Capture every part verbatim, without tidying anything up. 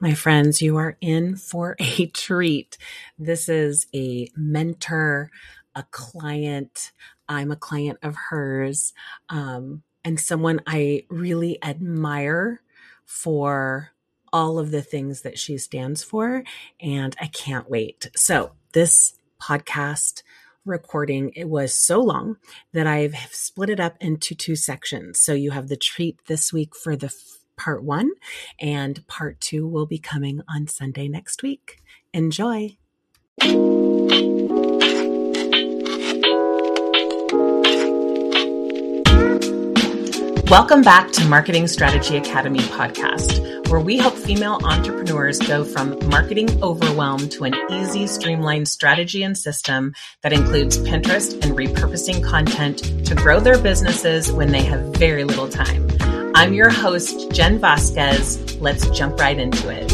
My friends, you are in for a treat. This is a mentor, a client. I'm a client of hers, um, and someone I really admire for all of the things that she stands for. And I can't wait. So this podcast recording, it was so long that I've split it up into two sections. So you have the treat this week for the part one, and part two will be coming on Sunday next week. Enjoy. Welcome back to Marketing Strategy Academy podcast, where we help female entrepreneurs go from marketing overwhelm to an easy, streamlined strategy and system that includes Pinterest and repurposing content to grow their businesses when they have very little time. I'm your host, Jen Vasquez. Let's jump right into it.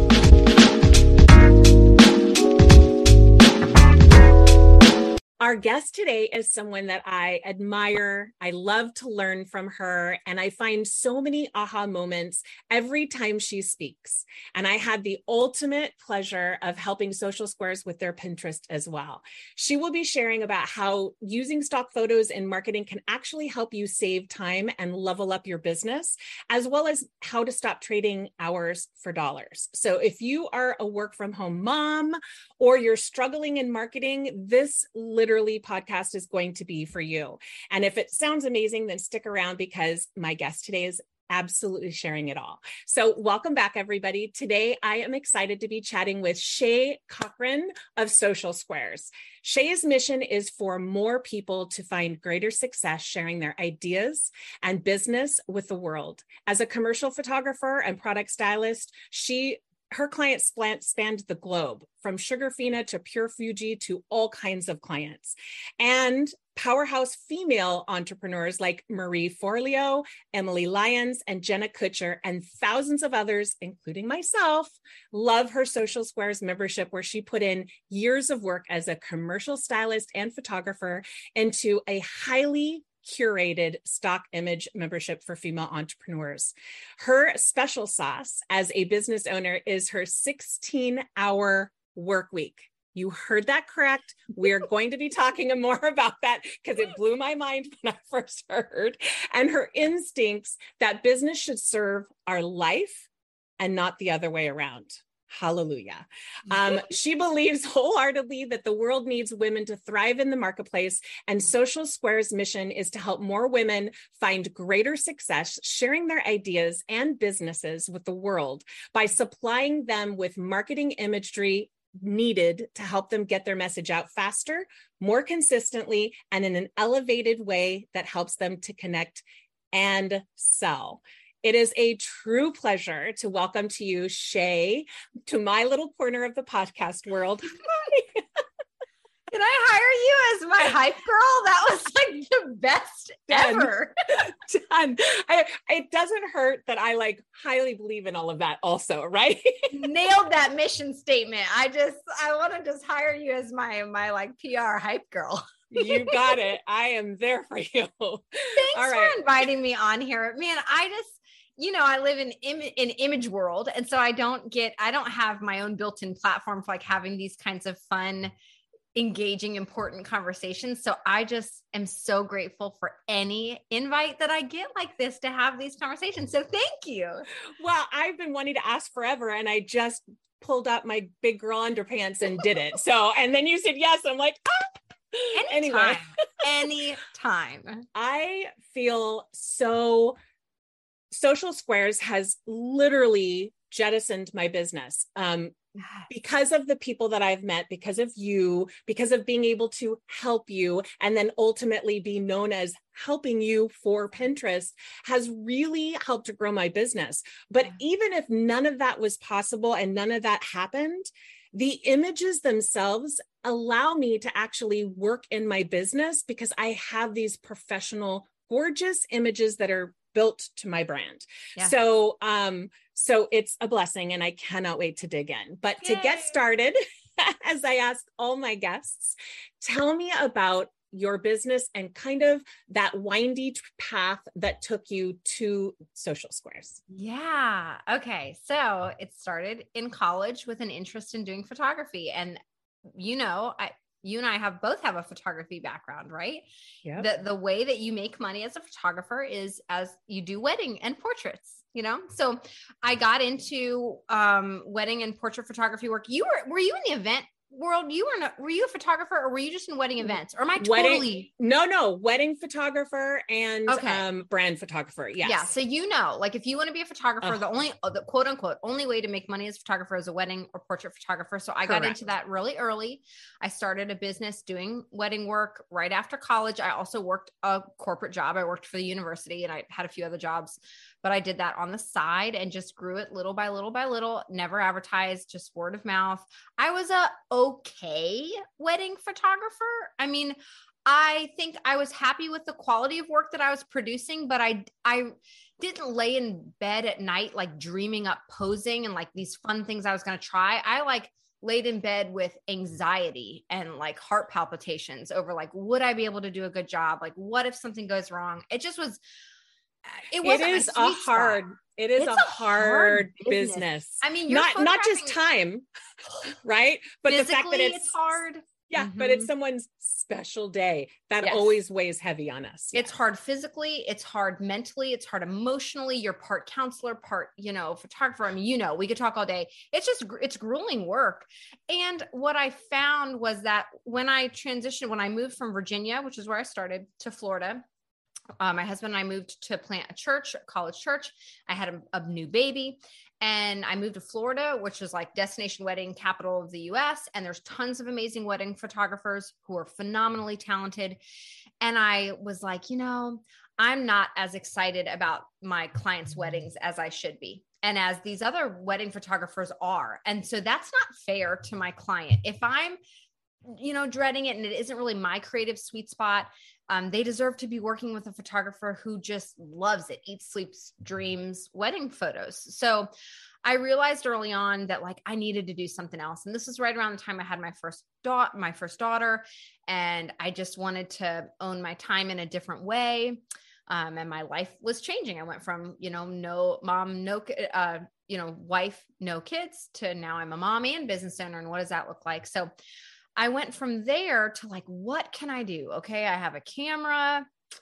Our guest today is someone that I admire. I love to learn from her, and I find so many aha moments every time she speaks. And I had the ultimate pleasure of helping Social Squares with their Pinterest as well. She will be sharing about how using stock photos in marketing can actually help you save time and level up your business, as well as how to stop trading hours for dollars. So if you are a work from home mom or you're struggling in marketing, this literally Literally podcast is going to be for you. And if it sounds amazing, then stick around because my guest today is absolutely sharing it all. So welcome back, everybody. Today, I am excited to be chatting with Shay Cochran of Social Squares. Shay's mission is for more people to find greater success sharing their ideas and business with the world. As a commercial photographer and product stylist, she Her clients spanned the globe, from Sugarfina to Pure Fuji to all kinds of clients. And powerhouse female entrepreneurs like Marie Forleo, Emily Lyons, and Jenna Kutcher, and thousands of others, including myself, love her Social Squares membership, where she put in years of work as a commercial stylist and photographer into a highly curated stock image membership for female entrepreneurs. Her special sauce as a business owner is her sixteen hour work week. You heard that correct. We're going to be talking more about that because it blew my mind when I first heard. And her instincts that business should serve our life and not the other way around. Hallelujah. Um, she believes wholeheartedly that the world needs women to thrive in the marketplace, and Social Squares' mission is to help more women find greater success sharing their ideas and businesses with the world by supplying them with marketing imagery needed to help them get their message out faster, more consistently, and in an elevated way that helps them to connect and sell. It is a true pleasure to welcome to you, Shay, to my little corner of the podcast world. Can I hire you as my hype girl? That was like the best Done. ever. Done. I, it doesn't hurt that I like highly believe in all of that also, right? Nailed that mission statement. I just, I want to just hire you as my, my like P R hype girl. You got it. I am there for you. Thanks all right. for inviting me on here. Man, I just, you know, I live in Im- in image world. And so I don't get, I don't have my own built-in platform for like having these kinds of fun, engaging, important conversations. So I just am so grateful for any invite that I get like this to have these conversations. So thank you. Well, I've been wanting to ask forever, and I just pulled up my big girl underpants and did it. So, and then you said yes. I'm like, ah. Anytime. Anyway, anytime. I feel so Social Squares has literally jettisoned my business. Um, because of the people that I've met, because of you, because of being able to help you, and then ultimately be known as helping you for Pinterest, has really helped to grow my business. But yeah. Even if none of that was possible and none of that happened, the images themselves allow me to actually work in my business because I have these professional, gorgeous images that are built to my brand. Yeah. So, um, so it's a blessing, and I cannot wait to dig in. But Yay. To get started, as I ask all my guests, tell me about your business and kind of that windy path that took you to Social Squares. Yeah. Okay. So it started in college with an interest in doing photography. And, you know, I, you and I have both have a photography background, right? Yeah. The, the way that you make money as a photographer is as you do wedding and portraits, you know? So I got into um, wedding and portrait photography work. You were, were you in the event world? You were not, were you a photographer or were you just in wedding events? Or am I totally? Wedding, no, no, wedding photographer and okay. um, brand photographer. Yes. Yeah. So, you know, like if you want to be a photographer, Oh. the only, the quote unquote, only way to make money as a photographer is a wedding or portrait photographer. So I Correct. got into that really early. I started a business doing wedding work right after college. I also worked a corporate job. I worked for the university and I had a few other jobs, but I did that on the side and just grew it little by little by little, never advertised, just word of mouth. I was a okay wedding photographer. I mean, I think I was happy with the quality of work that I was producing, but I, I didn't lay in bed at night, like dreaming up posing and like these fun things I was going to try. I like laid in bed with anxiety and like heart palpitations over like, would I be able to do a good job? Like, what if something goes wrong? It just was, it wasn't it is a hard, spot. it is it's a, a hard, hard business. business. I mean, you're not, not just time, right? But the fact that it's, it's hard. Yeah, Mm-hmm. but it's someone's special day that yes. always weighs heavy on us. It's yeah. hard physically, it's hard mentally, it's hard emotionally. You're part counselor, part, you know, photographer. I mean, you know, we could talk all day. It's just, it's grueling work. And what I found was that when I transitioned, when I moved from Virginia, which is where I started, to Florida, Uh, my husband and I moved to plant a church, a college church. I had a, a new baby and I moved to Florida, which is like destination wedding capital of the U S. And there's tons of amazing wedding photographers who are phenomenally talented. And I was like, you know, I'm not as excited about my clients' weddings as I should be. And as these other wedding photographers are. And so that's not fair to my client. If I'm, you know, dreading it and it isn't really my creative sweet spot, Um, they deserve to be working with a photographer who just loves it, eats, sleeps, dreams, wedding photos. So I realized early on that like I needed to do something else. And this is right around the time I had my first daughter, my first daughter. And I just wanted to own my time in a different way. Um, and my life was changing. I went from, you know, no mom, no, uh, you know, wife, no kids to now I'm a mom and business owner. And what does that look like? So I went from there to like, what can I do? Okay. I have a camera.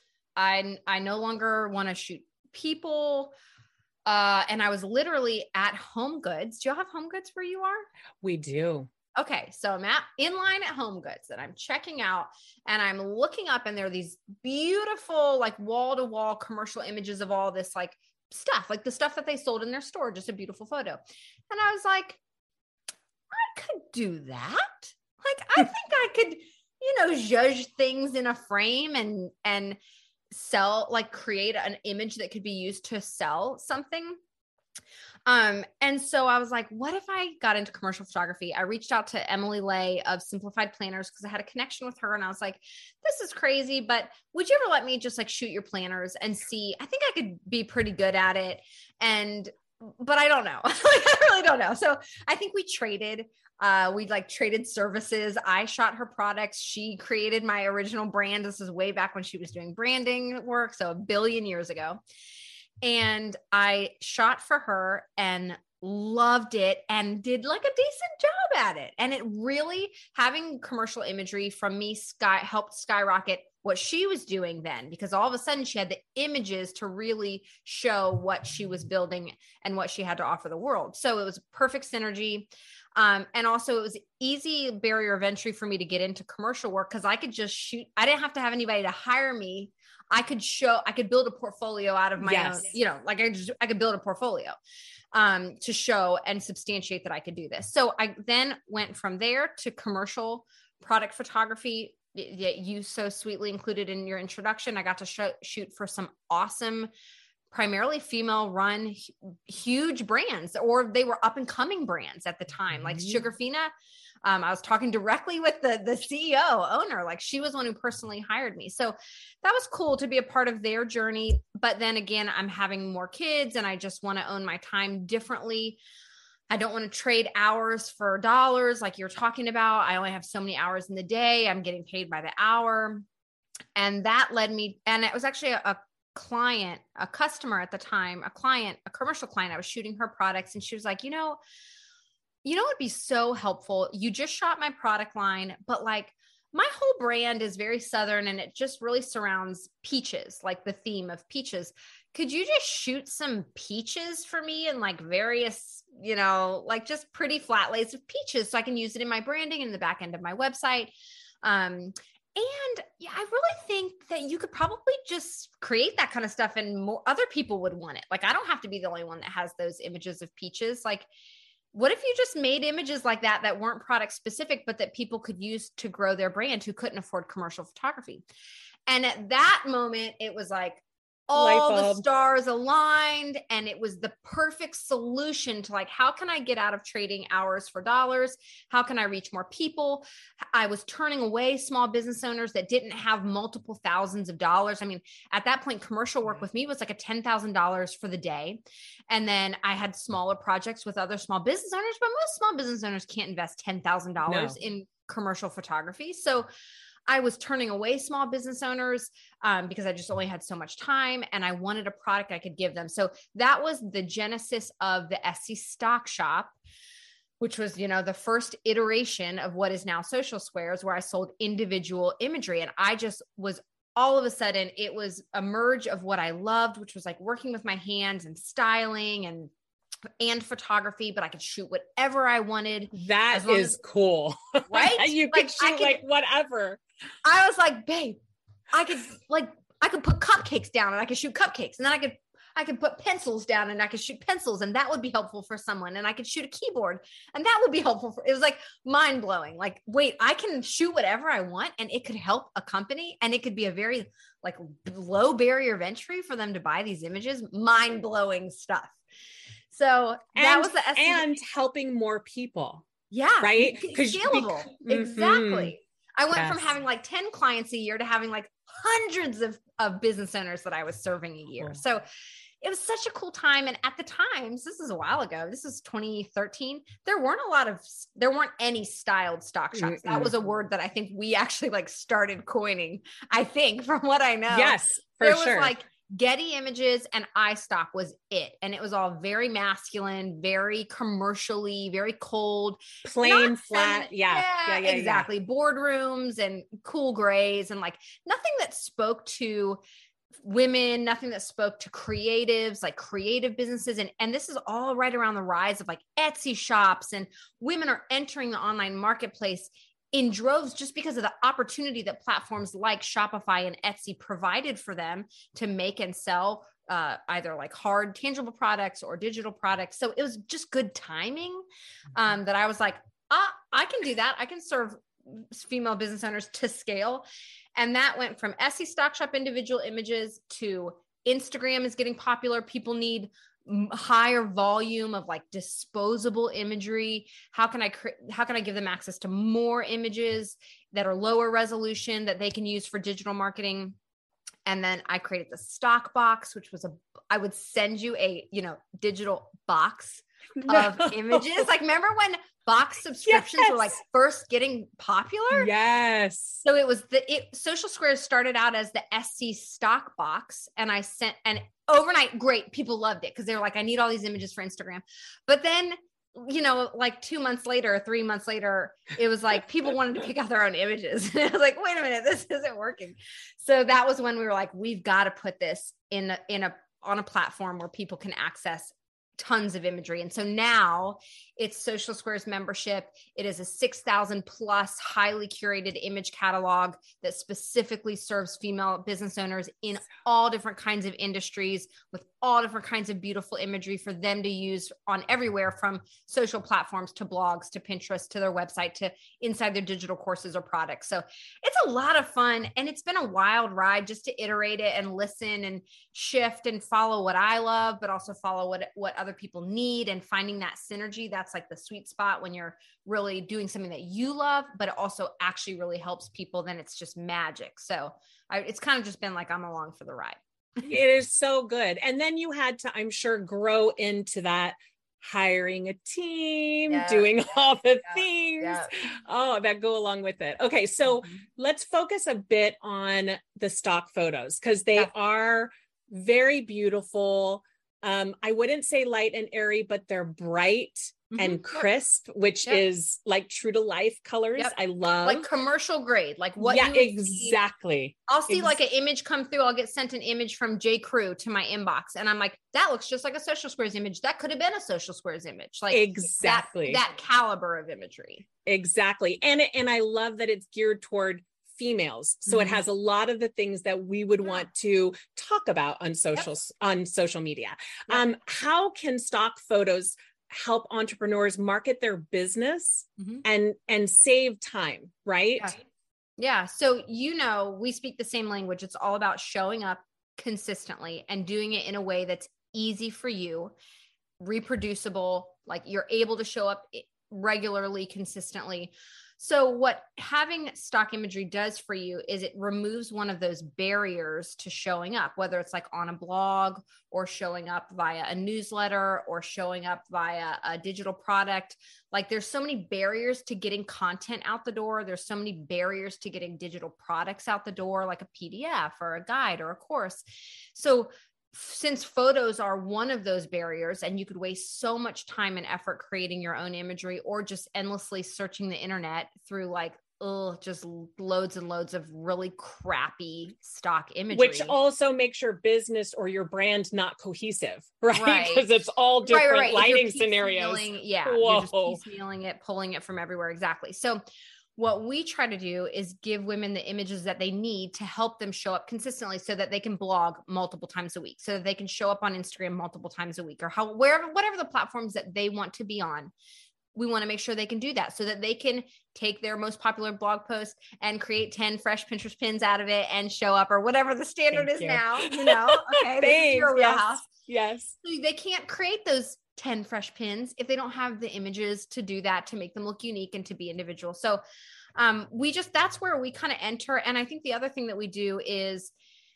I, I no longer want to shoot people. Uh, and I was literally at Home Goods. Do you have Home Goods where you are? We do. Okay. So I'm at in line at Home Goods and I'm checking out and I'm looking up and there are these beautiful, like wall to wall commercial images of all this like stuff, like the stuff that they sold in their store, just a beautiful photo. And I was like, I could do that. Like, I think I could, you know, judge things in a frame and, and sell, like create an image that could be used to sell something. Um, and so I was like, what if I got into commercial photography? I reached out to Emily Lay of Simplified Planners because I had a connection with her and I was like, this is crazy, but would you ever let me just like shoot your planners and see, I think I could be pretty good at it. And, but I don't know. Like, I really don't know. So I think we traded, uh, we like traded services. I shot her products. She created my original brand. This is way back when she was doing branding work. So a billion years ago. And I shot for her and loved it and did like a decent job at it. And it really, having commercial imagery from me sky helped skyrocket what she was doing then, because all of a sudden she had the images to really show what she was building and what she had to offer the world. So it was perfect synergy. Um, and also it was easy barrier of entry for me to get into commercial work because I could just shoot. I didn't have to have anybody to hire me. I could show, I could build a portfolio out of my yes. own, you know, like I just, I could build a portfolio um, to show and substantiate that I could do this. So I then went from there to commercial product photography that you so sweetly included in your introduction. I got to show, shoot for some awesome, primarily female run huge brands, or they were up and coming brands at the time, like mm-hmm. Sugarfina. Um, I was talking directly with the, the C E O owner, like she was one who personally hired me. So that was cool to be a part of their journey. But then again, I'm having more kids and I just want to own my time differently. I don't want to trade hours for dollars like you're talking about. I only have so many hours in the day. I'm getting paid by the hour. And that led me, and it was actually a, a client, a customer at the time, a client, a commercial client. I was shooting her products and she was like, you know, you know, it'd be so helpful. You just shot my product line, but like my whole brand is very Southern and it just really surrounds peaches, like the theme of peaches. Could you just shoot some peaches for me and like various, you know, like just pretty flat lays of peaches so I can use it in my branding and the back end of my website. Um, and yeah, I really think that you could probably just create that kind of stuff and more other people would want it. Like, I don't have to be the only one that has those images of peaches. Like, what if you just made images like that, that weren't product specific, but that people could use to grow their brand who couldn't afford commercial photography? And at that moment, it was like, all the stars aligned and it was the perfect solution to like, how can I get out of trading hours for dollars? How can I reach more people? I was turning away small business owners that didn't have multiple thousands of dollars. I mean, at that point, commercial work with me was like a ten thousand dollars for the day. And then I had smaller projects with other small business owners, but most small business owners can't invest ten thousand dollars no. in commercial photography. So I was turning away small business owners um, because I just only had so much time and I wanted a product I could give them. So that was the genesis of the Etsy Stock Shop, which was, you know, the first iteration of what is now Social Squares, where I sold individual imagery. And I just was all of a sudden, it was a merge of what I loved, which was like working with my hands and styling and and photography, but I could shoot whatever I wanted. That is as, cool. Right? You could like, shoot could, like whatever. I was like, babe, I could like, I could put cupcakes down and I could shoot cupcakes. And then I could, I could put pencils down and I could shoot pencils and that would be helpful for someone. And I could shoot a keyboard and that would be helpful for, it was like mind blowing. Like, wait, I can shoot whatever I want and it could help a company and it could be a very like low barrier of entry for them to buy these images. Mind blowing stuff. So that and, was the Etsy and helping more people. Yeah. Right. Because scalable. Be- exactly. Mm-hmm. I went yes. from having like ten clients a year to having like hundreds of, of business owners that I was serving a year. Cool. So it was such a cool time. And at the times, this is a while ago, this is twenty thirteen. There weren't a lot of, there weren't any styled stock shots. Mm-mm. That was a word that I think we actually like started coining, I think, from what I know. Yes, for there sure. was like Getty Images and iStock was it. And it was all very masculine, very commercially, very cold. Plain, Not, flat. and, yeah. yeah, yeah, yeah. Exactly. Yeah. Boardrooms and cool grays and like nothing that spoke to women, nothing that spoke to creatives, like creative businesses. And, and this is all right around the rise of like Etsy shops and women are entering the online marketplace in droves just because of the opportunity that platforms like Shopify and Etsy provided for them to make and sell uh, either like hard tangible products or digital products. So it was just good timing um, that I was like, ah, I can do that. I can serve female business owners to scale. And that went from Etsy Stock Shop individual images to Instagram is getting popular. People need higher volume of like disposable imagery. How can I cre- how can I give them access to more images that are lower resolution that they can use for digital marketing? And then I created the stock box, which was a I would send you a, you know, digital box no. of images. Like, remember when box subscriptions yes. were like first getting popular? Yes. So it was the it, Social Squares started out as the Etsy stock box, and I sent and overnight, great, people loved it because they were like, I need all these images for Instagram. But then, you know, like two months later, three months later, it was like people wanted to pick out their own images. And I was like, wait a minute, this isn't working. So that was when we were like, we've got to put this in a, in a on a platform where people can access tons of imagery. And so now it's Social Squares membership. It is a six thousand plus highly curated image catalog that specifically serves female business owners in all different kinds of industries with all different kinds of beautiful imagery for them to use on everywhere from social platforms to blogs, to Pinterest, to their website, to inside their digital courses or products. So it's a lot of fun. And it's been a wild ride just to iterate it and listen and shift and follow what I love, but also follow what, what other people need and finding that synergy. That's like the sweet spot when you're really doing something that you love, but it also actually really helps people. Then it's just magic. So I, it's kind of just been like, I'm along for the ride. It is so good. And then you had to, I'm sure, grow into that hiring a team, yeah, doing yeah, all the yeah, things, yeah. oh, that go along with it. Okay, so mm-hmm. let's focus a bit on the stock photos because they yeah. are very beautiful. Um, I wouldn't say light and airy, but they're bright mm-hmm. and crisp, which yep. is like true to life colors. Yep. I love like commercial grade, like what yeah, you exactly. See. I'll see Ex- like an image come through. I'll get sent an image from J. Crew to my inbox, and I'm like, that looks just like a Social Squares image. That could have been a Social Squares image, like exactly that, that caliber of imagery. Exactly, and and I love that it's geared toward females, so mm-hmm. it has a lot of the things that we would yeah. want to talk about on social yep. on social media. Yep. Um, how can stock photos help entrepreneurs market their business mm-hmm. and and save time, right? Yeah. yeah. So, you know, we speak the same language. It's all about showing up consistently and doing it in a way that's easy for you, reproducible, like you're able to show up regularly, consistently. So what having stock imagery does for you is it removes one of those barriers to showing up, whether it's like on a blog or showing up via a newsletter or showing up via a digital product. Like there's so many barriers to getting content out the door. There's so many barriers to getting digital products out the door, like a P D F or a guide or a course. So since photos are one of those barriers and you could waste so much time and effort creating your own imagery or just endlessly searching the internet through like, oh, just loads and loads of really crappy stock imagery. Which also makes your business or your brand not cohesive, right? Because right. it's all different right, right, right. lighting scenarios. Yeah, Whoa. You're just piecemealing it, pulling it from everywhere. Exactly. So what we try to do is give women the images that they need to help them show up consistently so that they can blog multiple times a week, so that they can show up on Instagram multiple times a week or how, wherever, whatever the platforms that they want to be on. We want to make sure they can do that so that they can take their most popular blog post and create ten fresh Pinterest pins out of it and show up or whatever the standard Thank is you. now, you know, okay. This is your wheelhouse. Yes. So they can't create those ten fresh pins if they don't have the images to do that, to make them look unique and to be individual. So um, we just, that's where we kind of enter. And I think the other thing that we do is,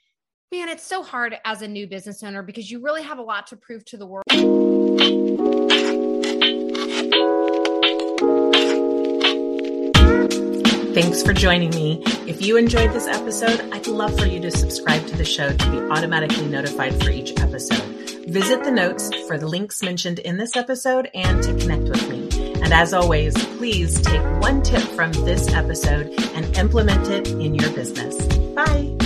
man, it's so hard as a new business owner because you really have a lot to prove to the world. Thanks for joining me. If you enjoyed this episode, I'd love for you to subscribe to the show to be automatically notified for each episode. Visit the notes for the links mentioned in this episode and to connect with me. And as always, please take one tip from this episode and implement it in your business. Bye.